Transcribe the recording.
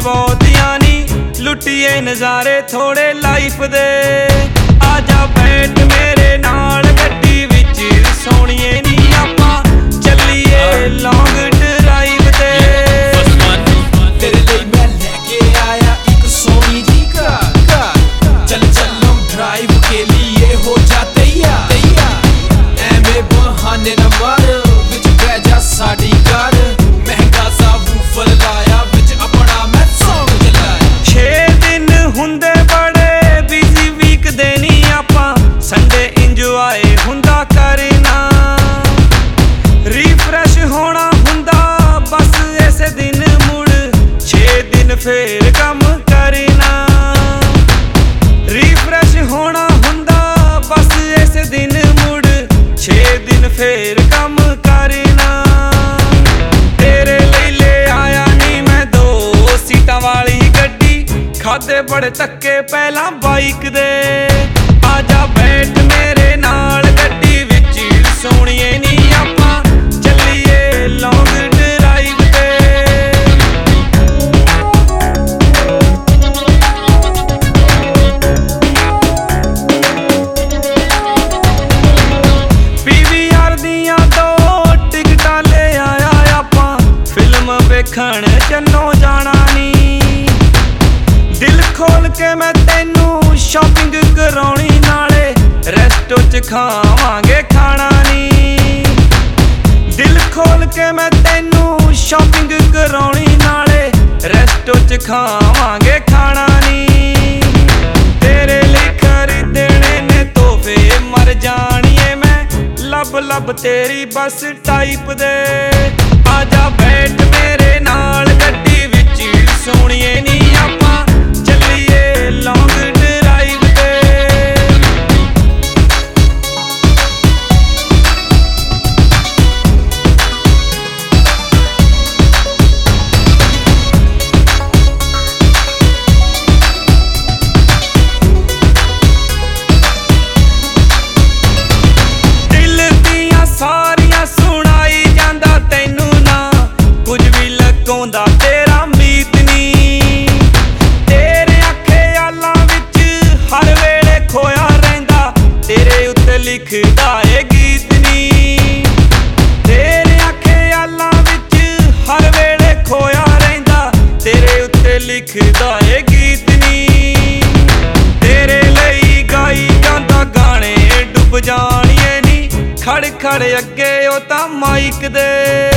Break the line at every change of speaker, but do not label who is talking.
ਬਹੁਤੀਆਂ ਨੀ ਲੁੱਟੀਏ ਨਜ਼ਾਰੇ ਥੋੜੇ ਲਾਈਫ ਦੇ। ਆਜਾ ਬੈਠ ਮੇਰੇ ਨਾਲ ਗੱਡੀ ਵਿੱਚ ਸੋਹਣੀਏ ਨੀ ਆਪਾਂ ਚੱਲੀਏ ਲੌਂਗ ਡਰਾਈਵ ਤੇ।
तेरे लिए मैं लेके आया एक सोनी जी का चल हम ड्राइव के लिए हो जाते एवें बहाने न मार विच बह जा साडी कार। महंगा सा वूफर लाया विच अपना मैं सॉन्ग चलाया।
6 दिन हुंदे बड़े बिजी वीक दे नी आपां संडे इंजॉय हुंदा करना। रिफ्रेश होना हुंदा बस ऐसे दिन फेर कम करना। रिफ्रेश होना हुंदा बस इस दिन मुड़ 6 दिन फेर कम करना। तेरे लिए ले आया नी मैं 2 सीटां वाली गड्डी खादे बड़े धक्के पहला बाइक दे। आजा बैठ मेरे नाल गड्डी विच सोहणीए नी आपां चलीए लौंग ड्राइव ते। ਵੇਖਣ ਚੰਨੋ ਜਾਣਾ ਨੀ ਦਿਲ ਖੋਲ ਕੇ ਮੈਂ ਤੈਨੂੰ ਸ਼ਾਪਿੰਗ ਕਰਾਉਣੀ ਨਾਲੇ ਰੈਸਟੋ ਚ ਖਾਵਾਂਗੇ ਖਾਣਾ ਨੀ। ਦਿਲ ਖੋਲ ਕੇ ਮੈਂ ਤੈਨੂੰ ਸ਼ਾਪਿੰਗ ਕਰਾਉਣੀ ਨਾਲੇ ਰੈਸਟੋ ਚ ਖਾਵਾਂਗੇ ਖਾਣਾ ਨੀ। ਤੇਰੇ ਲਈ ਖਰੀਦਣੇ ਨੇ ਤੋਹਫੇ ਮਰ ਜਾਣੀਏ ਮੈਂ ਲੱਭ ਲੱਭ ਤੇਰੀ ਬਸ ਟਾਈਪ ਦੇ। ਆਜਾ ਬੈਠ ਮੇਰੇ ਨਾਲ ਗੱਡੀ ਵਿੱਚ ਸੋਹਣੀਏ ਨੀ ਆਪਾਂ ਚੱਲੀਏ ਲੌਂਗ ਡਰਾਈਵ ਤੇ। ਦਿਲ ਦੀਆਂ ਸਾਰੀਆਂ ਸੁਣਾਈ ਜਾਂਦਾ ਤੈਨੂੰ ਨਾ ਕੁਝ ਵੀ ਲਗਾਉਂਦਾ ਤੇਰਾ ਮੀਤ ਨੀ। ਤੇਰੇ ਖਿਆਲਾਂ ਵਿੱਚ ਹਰ ਵੇਲੇ ਖੋਇਆ ਰਹਿੰਦਾ ਤੇਰੇ ਉੱਤੇ ਲਿਖਦਾ ਏ ਗੀਤ ਨੀ। ਤੇਰੇ ਖਿਆਲਾਂ ਵਿੱਚ ਹਰ ਵੇਲੇ ਖੋਇਆ ਰਹਿੰਦਾ ਤੇਰੇ ਉੱਤੇ ਲਿਖਦਾ ਏ ਗੀਤ ਨੀ। ਤੇਰੇ ਲਈ ਗਾਈ ਜਾਂਦਾ ਗਾਣੇ ਡੁੱਬ ਜਾਣੀਏ ਨੀ ਖੜ ਖੜ ਅੱਗੇ ਉਹ ਤਾਂ ਮਾਈਕ ਦੇ।